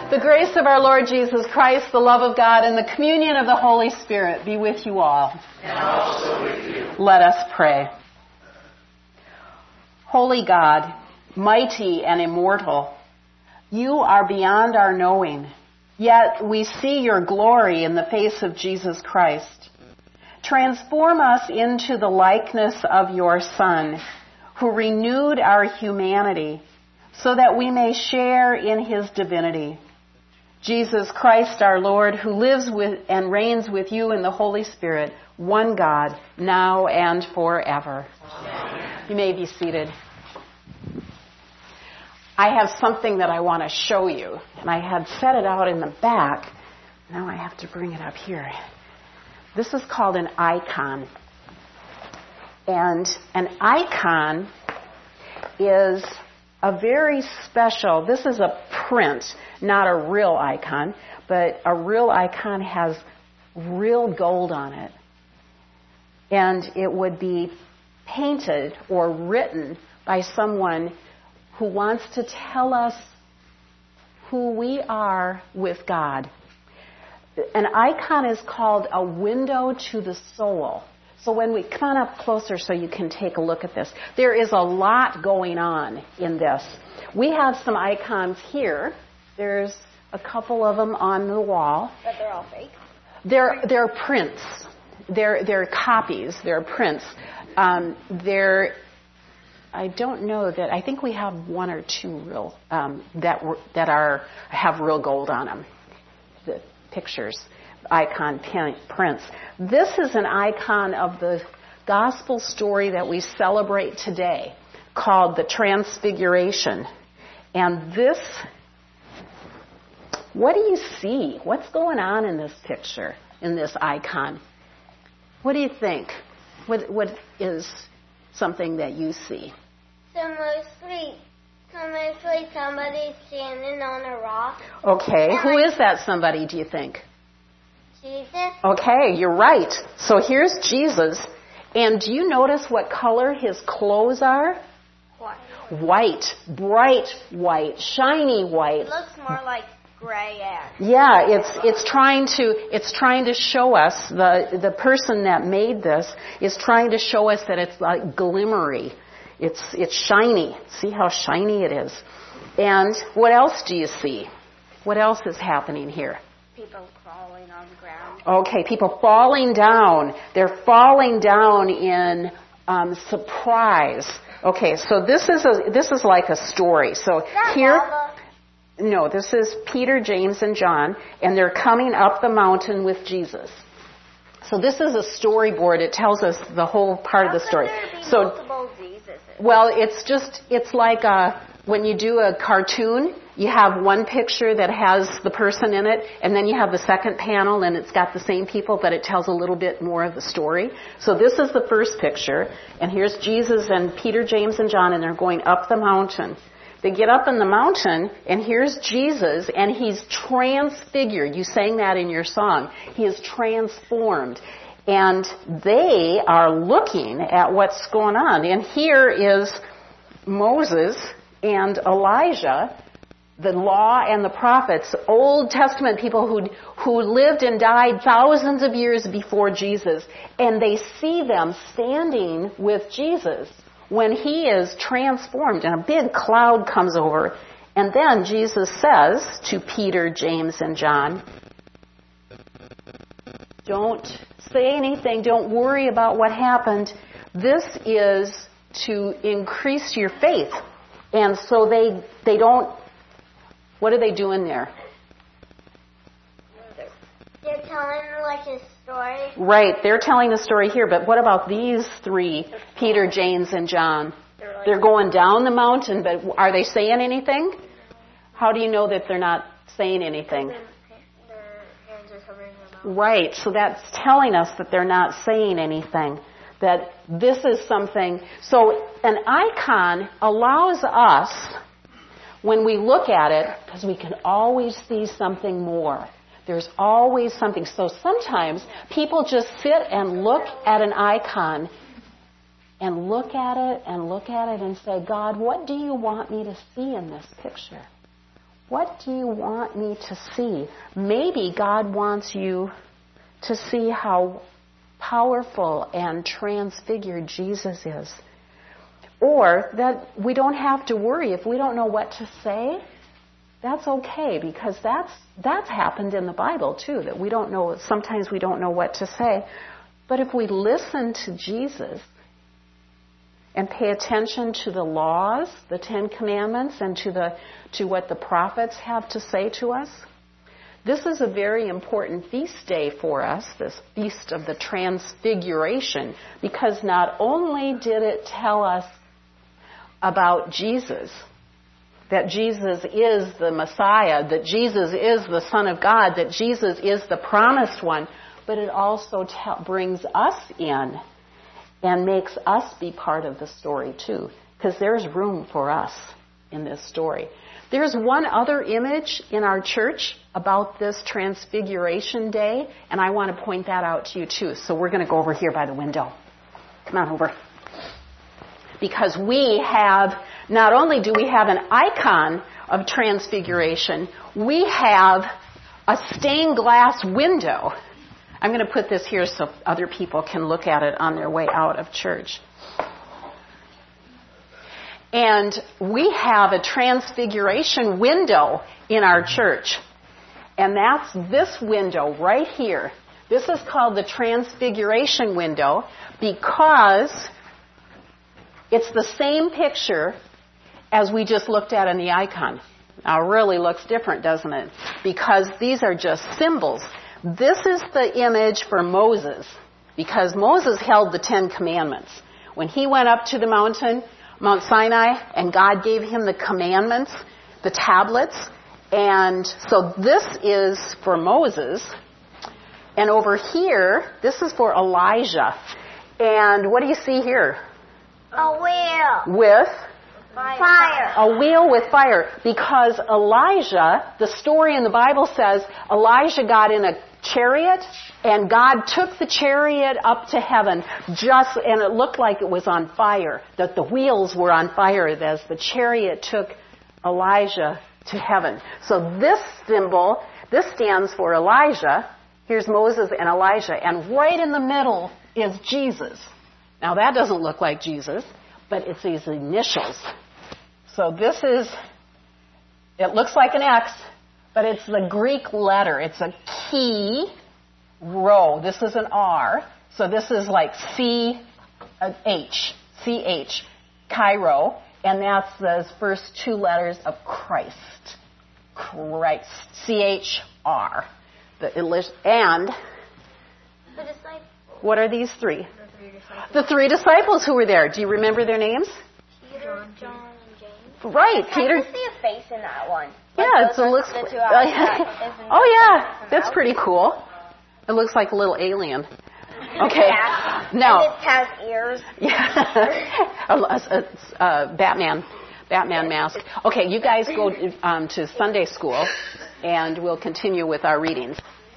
The grace of our Lord Jesus Christ, the love of God, and the communion of the Holy Spirit be with you all. And also with you. Let us pray. Holy God, mighty and immortal, you are beyond our knowing, yet we see your glory in the face of Jesus Christ. Transform us into the likeness of your Son, who renewed our humanity, so that we may share in his divinity. Jesus Christ our Lord, who lives with and reigns with you in the Holy Spirit, one God, now and forever. Amen. You may be seated. I have something that I want to show you, and I had set it out in the back. Now I have to bring it up here. This is called an icon. And an icon is a very special, this is a print, not a real icon, but a real icon has real gold on it. And it would be painted or written by someone who wants to tell us who we are with God. An icon is called a window to the soul. So when we come on up closer so you can take a look at this, there is a lot going on in this. We have some icons here. There's a couple of them on the wall. But they're all fake? They're prints. They're copies. They're prints. I don't know that. I think we have one or two real that have real gold on them. The pictures. Icon prints. This is an icon of the gospel story that we celebrate today called the Transfiguration. And this, what do you see? What's going on in this picture, in this icon? What do you think? What is something that you see? So mostly somebody standing on a rock. Okay, who is that somebody, do you think? Jesus. Okay, you're right. So here's Jesus. And do you notice what color his clothes are? White. Bright white. Shiny white. It looks more like gray ash. Yeah, it's trying to show us, the person that made this is trying to show us that it's like glimmery. It's shiny. See how shiny it is. And what else do you see? What else is happening here? People crawling on the ground. Okay, people falling down. They're falling down in surprise. Okay, so this is like a story. So here, Mama? no, this is Peter, James, and John, and they're coming up the mountain with Jesus. So this is a storyboard. It tells us the whole part of the story. So, multiple Jesuses? well, it's like when you do a cartoon. You have one picture that has the person in it, and then you have the second panel, and it's got the same people, but it tells a little bit more of the story. So this is the first picture, and here's Jesus and Peter, James, and John, and they're going up the mountain. They get up in the mountain, and here's Jesus, and he's transfigured. You sang that in your song. He is transformed. And they are looking at what's going on. And here is Moses and Elijah, the law and the prophets, Old Testament people who lived and died thousands of years before Jesus, and they see them standing with Jesus when he is transformed, and a big cloud comes over, and then Jesus says to Peter, James, and John, don't say anything, don't worry about what happened. This is to increase your faith. And so they don't. What are they doing there? They're telling like a story. Right, they're telling the story here, but what about these three, Peter, James, and John? They're going down the mountain, but are they saying anything? How do you know that they're not saying anything? Their hands are covering their mouth. Right, so that's telling us that they're not saying anything. That this is something. So an icon allows us, when we look at it, because we can always see something more. There's always something. So sometimes people just sit and look at an icon and look at it and look at it and say, God, what do you want me to see in this picture? what do you want me to see? Maybe God wants you to see how powerful and transfigured Jesus is. Or that we don't have to worry if we don't know what to say. That's okay, because that's happened in the Bible too, that we don't know, sometimes we don't know what to say. But if we listen to Jesus and pay attention to the laws, the Ten Commandments, and to what the prophets have to say to us, this is a very important feast day for us, this Feast of the Transfiguration, because not only did it tell us about Jesus, that Jesus is the Messiah, that Jesus is the Son of God, that Jesus is the promised one, but it also brings us in and makes us be part of the story too, because there's room for us in this story. There's one other image in our church about this Transfiguration Day, and I want to point that out to you too. So we're going to go over here by the window. Come on over. Because we have, not only do we have an icon of Transfiguration, we have a stained glass window. I'm going to put this here so other people can look at it on their way out of church. And we have a Transfiguration window in our church. And that's this window right here. This is called the Transfiguration window because it's the same picture as we just looked at in the icon. Now, it really looks different, doesn't it? Because these are just symbols. This is the image for Moses, because Moses held the Ten Commandments. When he went up to the mountain, Mount Sinai, and God gave him the commandments, the tablets, and so this is for Moses. And over here, this is for Elijah. And what do you see here? A wheel. With? Fire. A wheel with fire. Because Elijah, the story in the Bible says, Elijah got in a chariot and God took the chariot up to heaven and it looked like it was on fire, that the wheels were on fire as the chariot took Elijah to heaven. So this symbol, this stands for Elijah. Here's Moses and Elijah, and right in the middle is Jesus. Now that doesn't look like Jesus, but it's his initials. So this is, it looks like an X, but it's the Greek letter. It's a key rho. This is an R. So this is like C-H, Cairo. And that's the first two letters of Christ. Christ. C-H-R. And The disciples. what are these three? The three disciples who were there. Do you remember their names? Peter, John, and James. Right, I Peter. can see a face in that one. Yeah, it looks. The two eyes. Oh yeah, that's pretty cool. It looks like a little alien. Okay. Yeah. Now. And it has ears. Yeah. a Batman mask. Okay, you guys go to Sunday school, and we'll continue with our readings.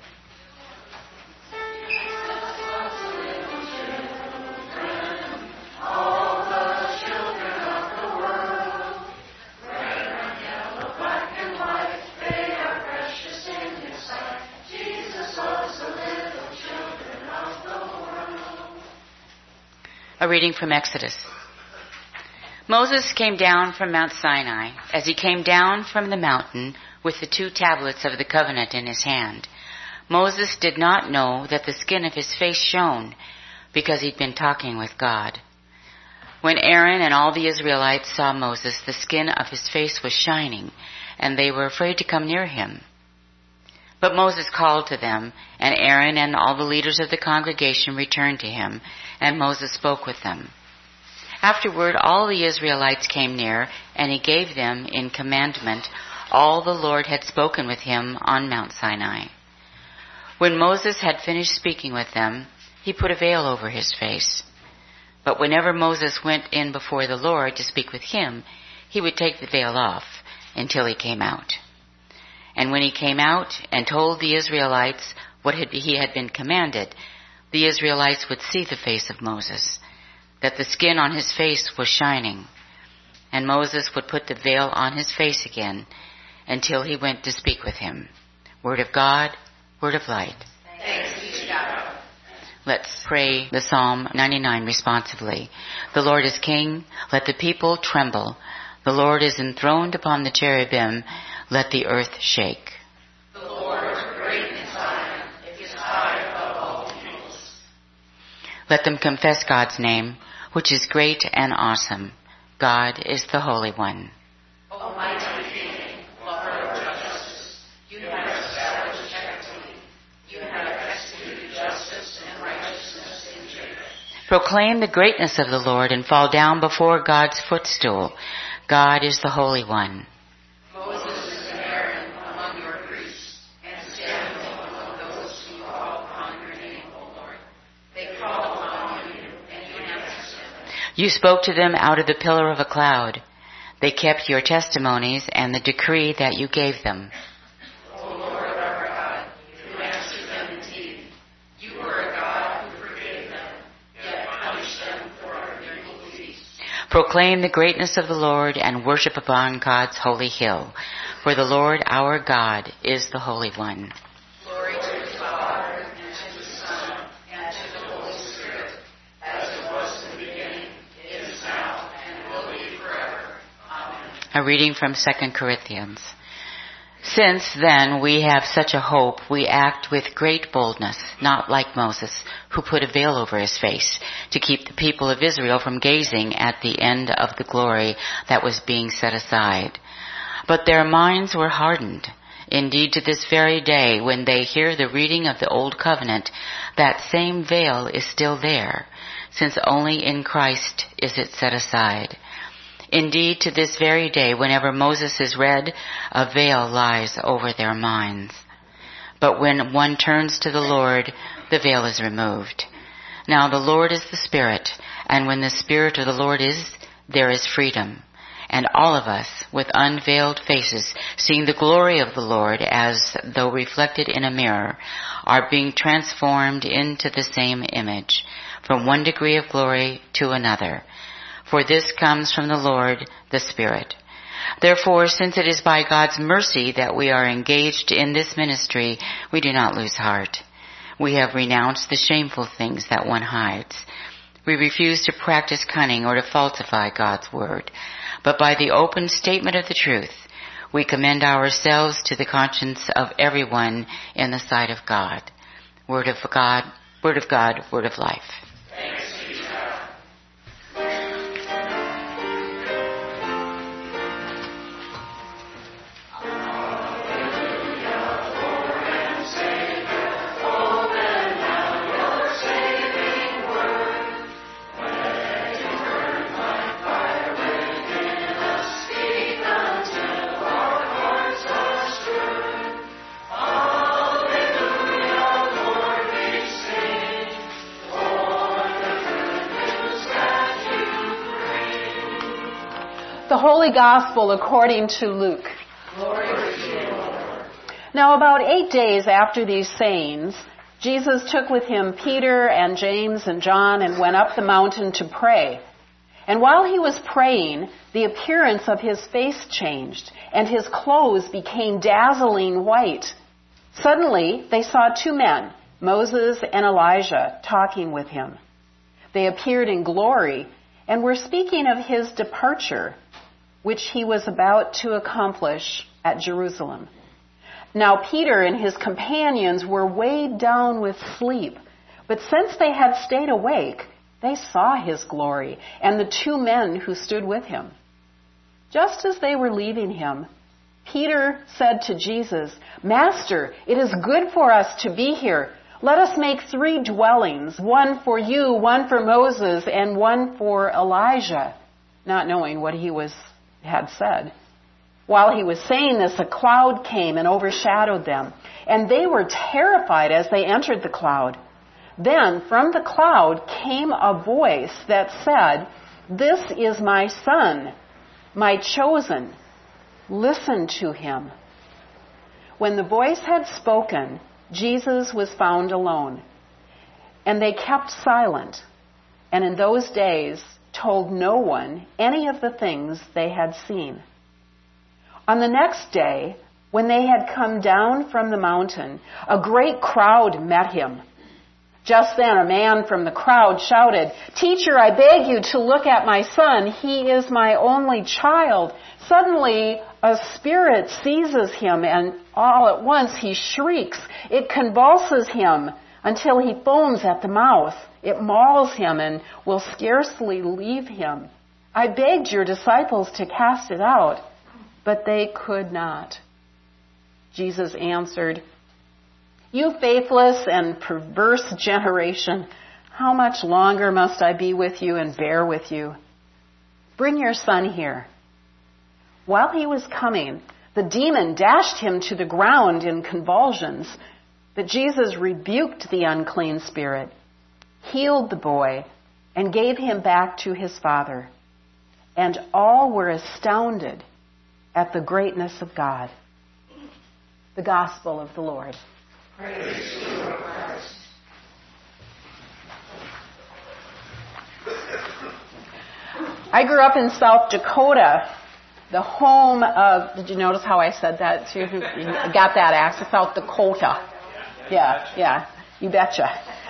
A reading from Exodus. Moses came down from Mount Sinai as he came down from the mountain with the 2 tablets of the covenant in his hand. Moses did not know that the skin of his face shone because he'd been talking with God. When Aaron and all the Israelites saw Moses, the skin of his face was shining, and they were afraid to come near him. But Moses called to them, and Aaron and all the leaders of the congregation returned to him, and Moses spoke with them. Afterward, all the Israelites came near, and he gave them in commandment all the Lord had spoken with him on Mount Sinai. When Moses had finished speaking with them, he put a veil over his face. But whenever Moses went in before the Lord to speak with him, he would take the veil off until he came out. And when he came out and told the Israelites what he had been commanded, the Israelites would see the face of Moses, that the skin on his face was shining. And Moses would put the veil on his face again, until he went to speak with him. Word of God, word of light. Thanks be to God. Let's pray the Psalm 99 responsively. The Lord is King, let the people tremble. The Lord is enthroned upon the cherubim, let the earth shake. The Lord, great in Zion, is high above all peoples. Let them confess God's name, which is great and awesome. God is the Holy One. Almighty King, Lord of justice, you have established equity. You have executed justice and righteousness in Jacob. Proclaim the greatness of the Lord and fall down before God's footstool. God is the Holy One. Moses and Aaron among your priests, and Samuel among those who call upon your name, O Lord. They call upon you, and you answer them. You spoke to them out of the pillar of a cloud. They kept your testimonies and the decree that you gave them. O Lord our God, you answered them indeed. You were a God who forgave them, yet punished them for their iniquities. Proclaim the greatness of the Lord and worship upon God's holy hill. For the Lord our God is the Holy One. Glory to the Father, and to the Son, and to the Holy Spirit, as it was in the beginning, is now, and will be forever. Amen. A reading from 2 Corinthians. Since then we have such a hope, we act with great boldness, not like Moses, who put a veil over his face to keep the people of Israel from gazing at the end of the glory that was being set aside. But their minds were hardened. Indeed, to this very day, when they hear the reading of the Old Covenant, that same veil is still there, since only in Christ is it set aside. Indeed, to this very day, whenever Moses is read, a veil lies over their minds. But when one turns to the Lord, the veil is removed. Now the Lord is the Spirit, and when the Spirit of the Lord is, there is freedom. And all of us, with unveiled faces, seeing the glory of the Lord as though reflected in a mirror, are being transformed into the same image, from one degree of glory to another. For this comes from the Lord, the Spirit. Therefore, since it is by God's mercy that we are engaged in this ministry, we do not lose heart. We have renounced the shameful things that one hides. We refuse to practice cunning or to falsify God's word. But by the open statement of the truth, we commend ourselves to the conscience of everyone in the sight of God. Word of God, word of God, word of life. Thanks be to God. The Holy Gospel according to Luke. Glory to you, Lord. Now about 8 days after these sayings, Jesus took with him Peter and James and John and went up the mountain to pray. And while he was praying, the appearance of his face changed, and his clothes became dazzling white. Suddenly they saw two men, Moses and Elijah, talking with him. They appeared in glory and were speaking of his departure, which he was about to accomplish at Jerusalem. Now Peter and his companions were weighed down with sleep, but since they had stayed awake, they saw his glory and the two men who stood with him. Just as they were leaving him, Peter said to Jesus, "Master, it is good for us to be here. Let us make 3 dwellings, one for you, one for Moses, and one for Elijah," not knowing what he had said. While he was saying this, a cloud came and overshadowed them, and they were terrified as they entered the cloud. Then from the cloud came a voice that said, "This is my son, my chosen. Listen to him." When the voice had spoken, Jesus was found alone, and they kept silent, and in those days told no one any of the things they had seen. On the next day, when they had come down from the mountain, a great crowd met him. Just then a man from the crowd shouted, "Teacher, I beg you to look at my son. He is my only child." Suddenly a spirit seizes him, and all at once he shrieks. It convulses him until he foams at the mouth. It mauls him and will scarcely leave him. I begged your disciples to cast it out, but they could not. Jesus answered, "You faithless and perverse generation, how much longer must I be with you and bear with you? Bring your son here." While he was coming, the demon dashed him to the ground in convulsions, but Jesus rebuked the unclean spirit, healed the boy, and gave him back to his father. And all were astounded at the greatness of God. The Gospel of the Lord. Praise to you, O Christ. I grew up in South Dakota, the home of, did you notice how I said that too? You got that accent, South Dakota. Yeah, you betcha.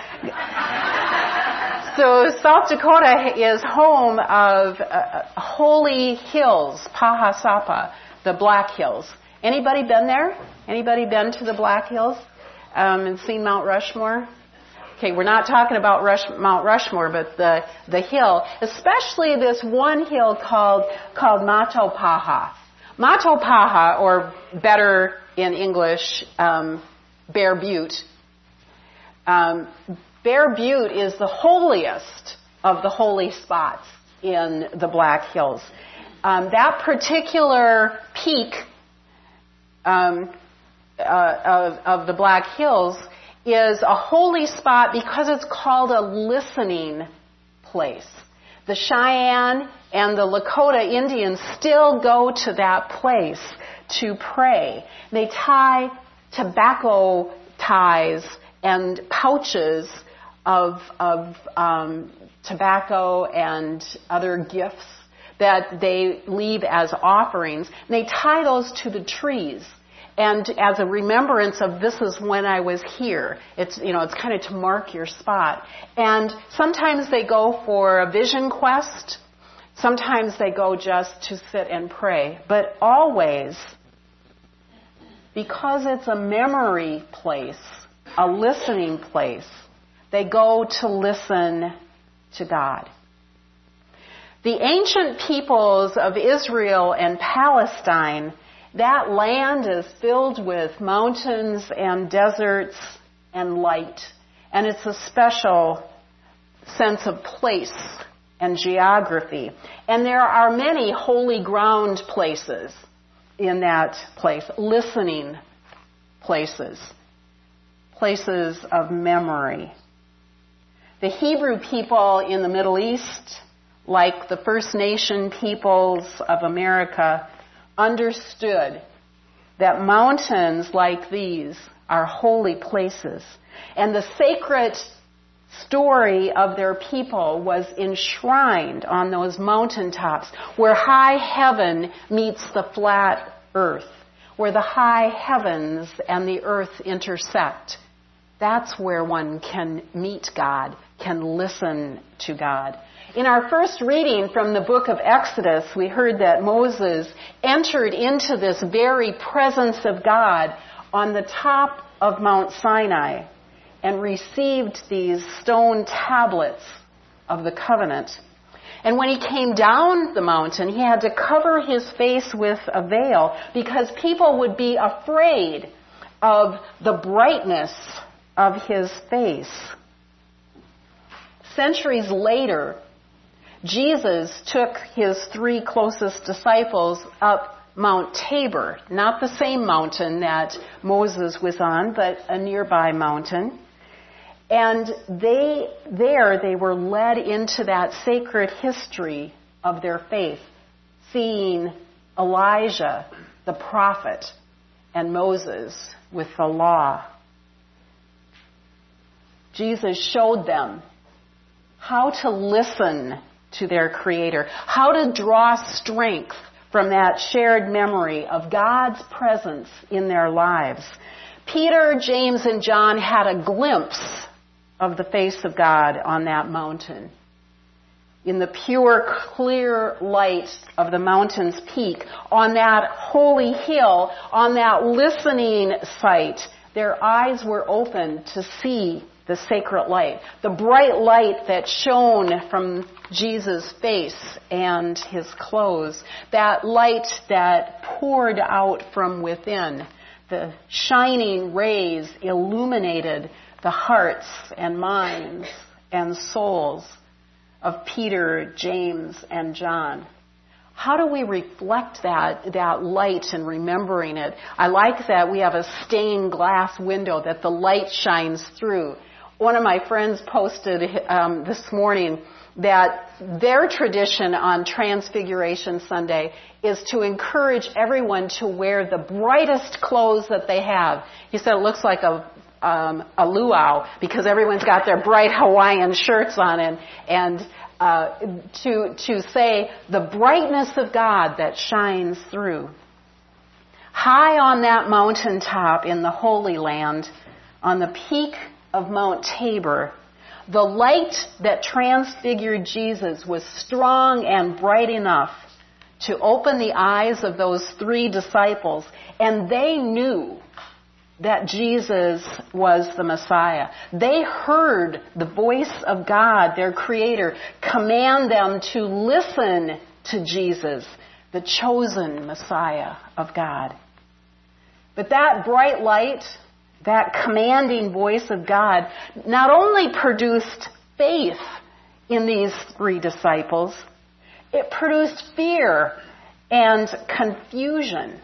So South Dakota is home of Holy Hills, Pahasapa, the Black Hills. Anybody been there? Anybody been to the Black Hills and seen Mount Rushmore? Okay, we're not talking about Mount Rushmore, but the hill, especially this one hill called Matopaha. Matopaha, or better in English, Bear Butte. Bear Butte is the holiest of the holy spots in the Black Hills. That particular peak of the Black Hills is a holy spot because it's called a listening place. The Cheyenne and the Lakota Indians still go to that place to pray. They tie tobacco ties and pouches of tobacco and other gifts that they leave as offerings. And they tie those to the trees. And as a remembrance of this is when I was here. It's kind of to mark your spot. And sometimes they go for a vision quest. Sometimes they go just to sit and pray. But always, because it's a memory place, a listening place, they go to listen to God. The ancient peoples of Israel and Palestine, that land is filled with mountains and deserts and light. And it's a special sense of place and geography. And there are many holy ground places in that place, listening places, places of memory. The Hebrew people in the Middle East, like the First Nation peoples of America, understood that mountains like these are holy places. And the sacred story of their people was enshrined on those mountaintops where high heaven meets the flat earth, where the high heavens and the earth intersect. That's where one can meet God, can listen to God. In our first reading from the book of Exodus, we heard that Moses entered into this very presence of God on the top of Mount Sinai and received these stone tablets of the covenant. And when he came down the mountain, he had to cover his face with a veil because people would be afraid of the brightness of his face. Centuries later, Jesus took his 3 closest disciples up Mount Tabor, not the same mountain that Moses was on, but a nearby mountain. And they were led into that sacred history of their faith, seeing Elijah, the prophet, and Moses with the law. Jesus showed them how to listen to their Creator, how to draw strength from that shared memory of God's presence in their lives. Peter, James, and John had a glimpse of the face of God on that mountain. In the pure, clear light of the mountain's peak, on that holy hill, on that listening site, their eyes were open to see the sacred light, the bright light that shone from Jesus' face and his clothes, that light that poured out from within. The shining rays illuminated the hearts and minds and souls of Peter, James, and John. How do we reflect that light and remembering it? I like that we have a stained glass window that the light shines through. One of my friends posted this morning that their tradition on Transfiguration Sunday is to encourage everyone to wear the brightest clothes that they have. He said it looks like a luau because everyone's got their bright Hawaiian shirts on, and to say the brightness of God that shines through. High on that mountaintop in the Holy Land, on the peak of Mount Tabor, the light that transfigured Jesus was strong and bright enough to open the eyes of those 3 disciples, and they knew that Jesus was the Messiah. They heard the voice of God, their Creator, command them to listen to Jesus, the chosen Messiah of God. But that bright light, that commanding voice of God, not only produced faith in these 3 disciples, it produced fear and confusion.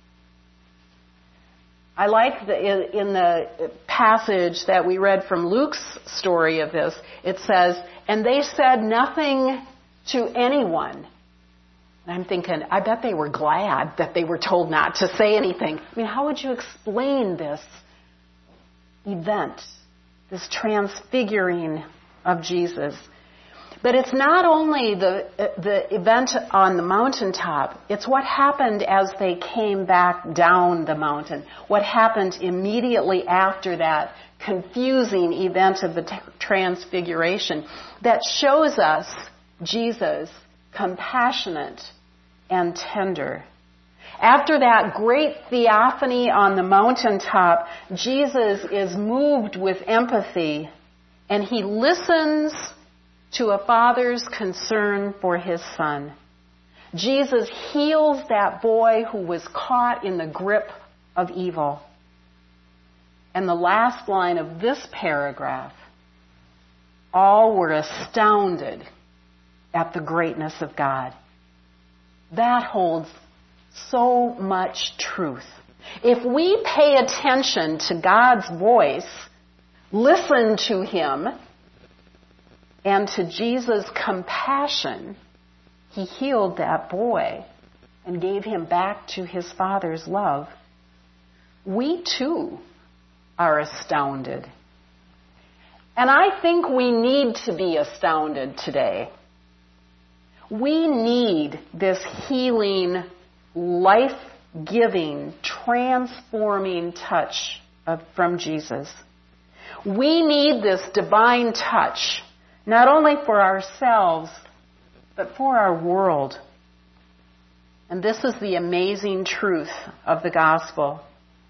I like in the passage that we read from Luke's story of this, it says, and they said nothing to anyone. And I'm thinking, I bet they were glad that they were told not to say anything. I mean, how would you explain this event, this transfiguring of Jesus? But it's not only the event on the mountaintop, it's what happened as they came back down the mountain, what happened immediately after that confusing event of the transfiguration that shows us Jesus compassionate and tender. After that great theophany on the mountaintop, Jesus is moved with empathy, and he listens to a father's concern for his son. Jesus heals that boy who was caught in the grip of evil. And the last line of this paragraph, all were astounded at the greatness of God. That holds so much truth. If we pay attention to God's voice, listen to him, and to Jesus' compassion, he healed that boy and gave him back to his Father's love. We too are astounded. And I think we need to be astounded today. We need this healing, life-giving, transforming touch from Jesus. We need this divine touch, not only for ourselves, but for our world. And this is the amazing truth of the gospel.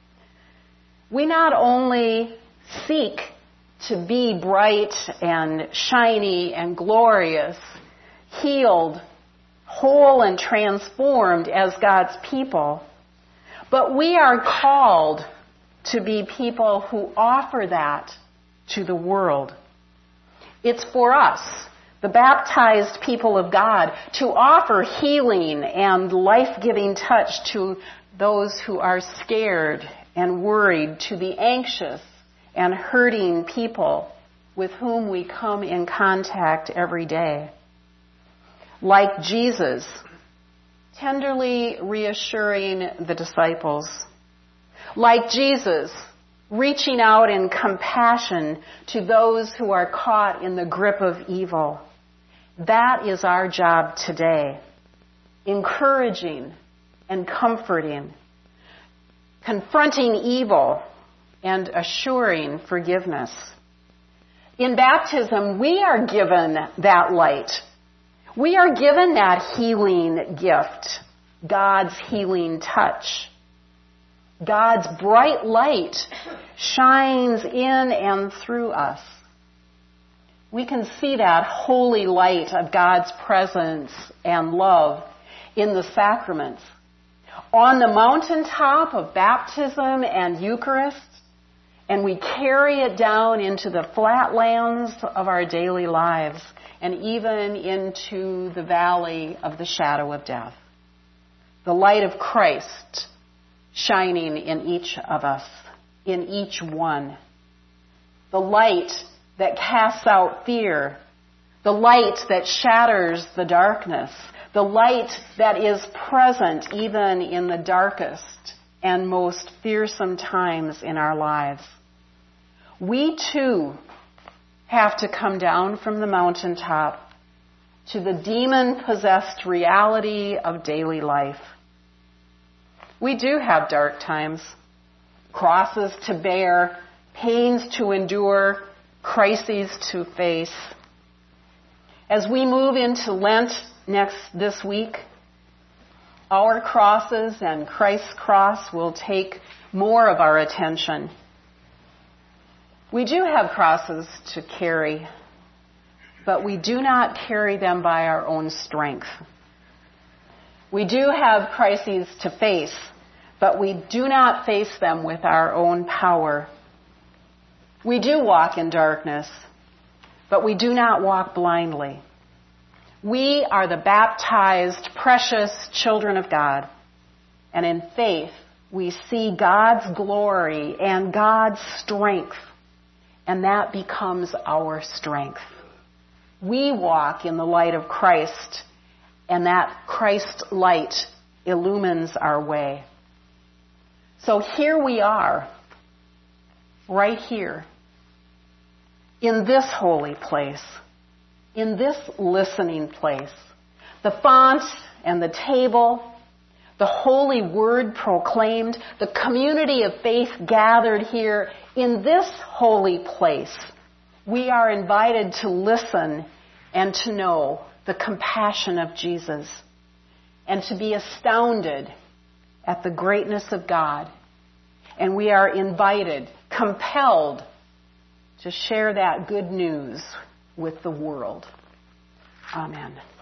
We not only seek to be bright and shiny and glorious, healed, whole and transformed as God's people, but we are called to be people who offer that to the world. It's for us, the baptized people of God, to offer healing and life-giving touch to those who are scared and worried, to the anxious and hurting people with whom we come in contact every day. Like Jesus, tenderly reassuring the disciples. Like Jesus, reaching out in compassion to those who are caught in the grip of evil. That is our job today. encouraging and comforting, confronting evil and assuring forgiveness. In baptism, we are given that light. We are given that healing gift, God's healing touch. God's bright light shines in and through us. We can see that holy light of God's presence and love in the sacraments. On the mountaintop of baptism and Eucharist, and we carry it down into the flatlands of our daily lives and even into the valley of the shadow of death. The light of Christ shining in each of us, in each one. The light that casts out fear. The light that shatters the darkness. The light that is present even in the darkest and most fearsome times in our lives. We too have to come down from the mountaintop to the demon-possessed reality of daily life. We do have dark times, crosses to bear, pains to endure, crises to face. As we move into Lent this week, our crosses and Christ's cross will take more of our attention. We do have crosses to carry, but we do not carry them by our own strength. We do have crises to face, but we do not face them with our own power. We do walk in darkness, but we do not walk blindly. We are the baptized, precious children of God, and in faith we see God's glory and God's strength, and that becomes our strength. We walk in the light of Christ, and that Christ light illumines our way. So here we are, right here, in this holy place, in this listening place. The font and the table, the holy word proclaimed, the community of faith gathered here in this holy place. We are invited to listen and to know the compassion of Jesus and to be astounded at the greatness of God. And we are invited, compelled to share that good news with the world. Amen.